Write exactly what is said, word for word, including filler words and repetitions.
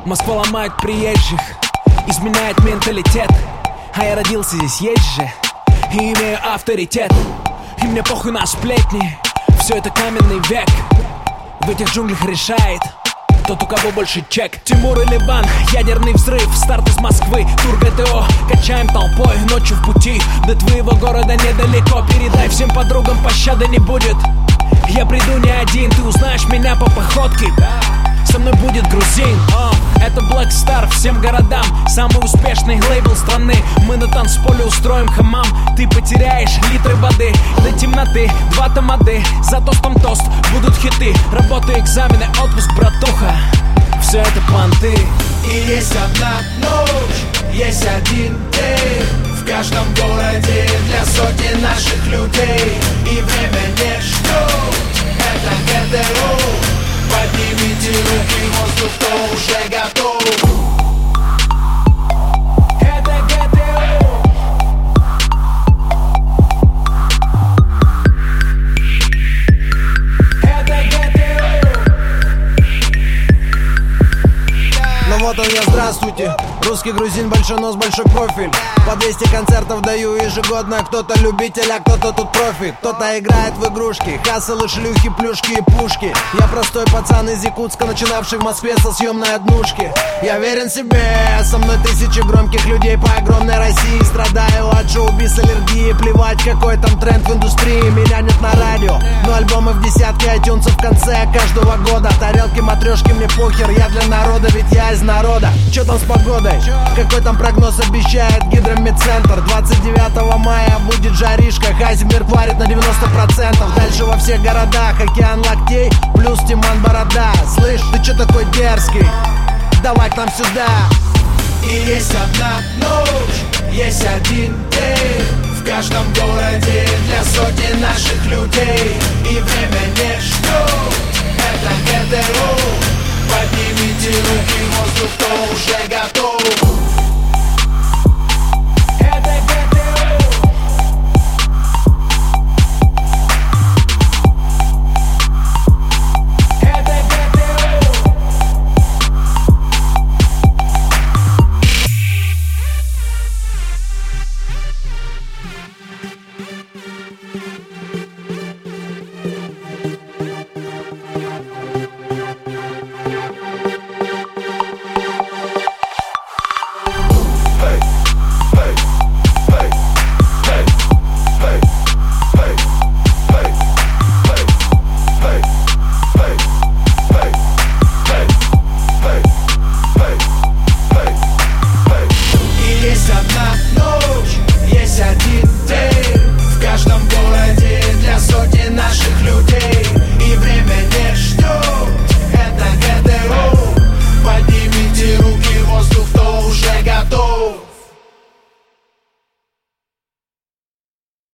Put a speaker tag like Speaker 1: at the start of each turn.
Speaker 1: Москва ломает приезжих, изменяет менталитет. А я родился здесь, есть же, и имею авторитет. И мне похуй на сплетни, все это каменный век. В этих джунглях решает тот, у кого больше чек. Тимур или Ливан, ядерный взрыв, старт из Москвы, тур ГТО, качаем толпой, ночью в пути. До твоего города недалеко, передай всем подругам, пощады не будет. Я приду не один, ты узнаешь меня по походке. Со мной будет грузин, о, это Black Star всем городам. Самый успешный лейбл страны. Мы на танцполе устроим хамам. Ты потеряешь литры воды до темноты, два тамады. За тостом тост, будут хиты. Работа, экзамены, отпуск, братуха. Все это понты.
Speaker 2: И есть одна ночь, есть один день в каждом городе для сотни наших людей. И время не ждет, это ГТО. Поднимите руки в воздух, кто уже готов. Это ГТО. Это ГТО.
Speaker 3: Ну вот он я, здравствуйте. Русский грузин, большой нос, большой профиль. По двести концертов даю ежегодно. Кто-то любитель, а кто-то тут профи. Кто-то играет в игрушки, хасселы, шлюхи, плюшки и пушки. Я простой пацан из Якутска, начинавший в Москве со съемной однушки. Я верен себе, со мной тысячи громких людей по огромной России. Страдаю от шоу-биз аллергии, плевать какой там тренд в индустрии. Меня нет на радио, но альбомы в десятке айтюнсов в конце каждого года. Тарелки, матрешки, мне похер, я для народа, ведь я из народа. Чё там с погодой? Какой там прогноз обещает гидромедцентр? Двадцать девятого мая будет жаришка, Казимир варит на девяносто процентов. Дальше во всех городах океан локтей, плюс Тиман Борода. Слышь, ты чё такой дерзкий? Давай к нам сюда.
Speaker 2: И есть одна ночь, есть один день в каждом